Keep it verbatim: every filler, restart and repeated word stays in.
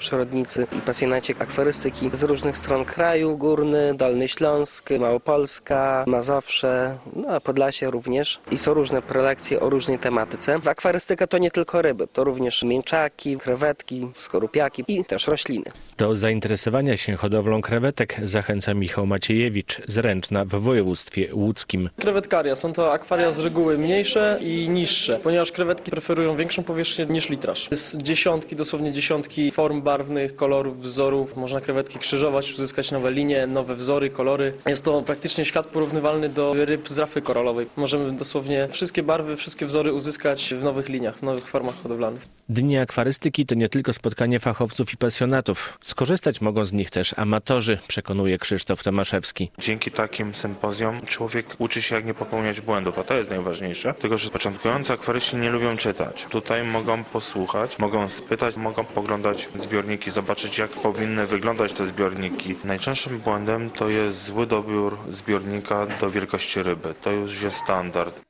przyrodnicy i pasjonaci akwarystyki z różnych stron kraju, Górny, Dolny Śląsk, Małopolska, Mazowsze, no a Podlasie również. I są różne prelekcje o różnej tematyce. Akwarystyka to nie tylko ryby, to również mięczaki, krewetki, skorupiaki i też rośliny. Do zainteresowania się hodowlą krewetek zachęca Michał Maciejewicz z Ręczna w województwie łódzkim. Krewetkaria. Są to akwaria z reguły mniejsze i niższe, ponieważ krewetki preferują większą powierzchnię niż litraż. Jest dziesiątki, dosłownie dziesiątki form barwnych, kolorów, wzorów. Można krewetki krzyżować, uzyskać nowe linie, nowe wzory, kolory. Jest to praktycznie świat porównywalny do ryb z rafy koralowej. Możemy dosłownie wszystkie barwy, wszystkie wzory uzyskać w nowych liniach, w nowych formach hodowlanych. Dni akwarystyki to nie tylko spotkanie fachowców i pasjonatów. Skorzystać mogą z nich też amatorzy, przekonuje Krzysztof Tomaszewski. Dzięki takim sympozjom człowiek uczy się, jak nie popełniać błędów, a to jest najważniejsze. Tylko że początkujący akwaryści nie lubią czytać. Tutaj mogą posłuchać, mogą spytać, mogą poglądać zbiorniki, zobaczyć, jak powinny wyglądać te zbiorniki. Najczęstszym błędem to jest zły dobiór zbiornika do wielkości ryby. To już jest standard.